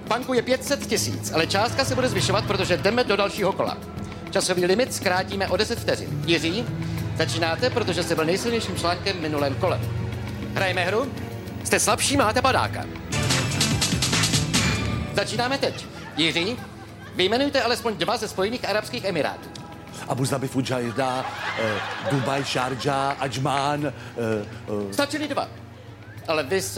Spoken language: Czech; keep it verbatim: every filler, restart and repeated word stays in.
Panku je pět set tisíc, ale částka se bude zvyšovat, protože jdeme do dalšího kola. Časový limit zkrátíme o deset vteřin. Jiří, začínáte, protože jste byl nejsilnějším článkem v minulém kole. Hrajeme hru? Jste slabší, máte padáka. Začínáme teď. Jiří, vyjmenujte alespoň dva ze Spojených arabských emirátů. Abu Zabi, Fujairah, eh, Dubaj, Sharjah, Ajman. Eh, eh. Stačili dva. Ale vy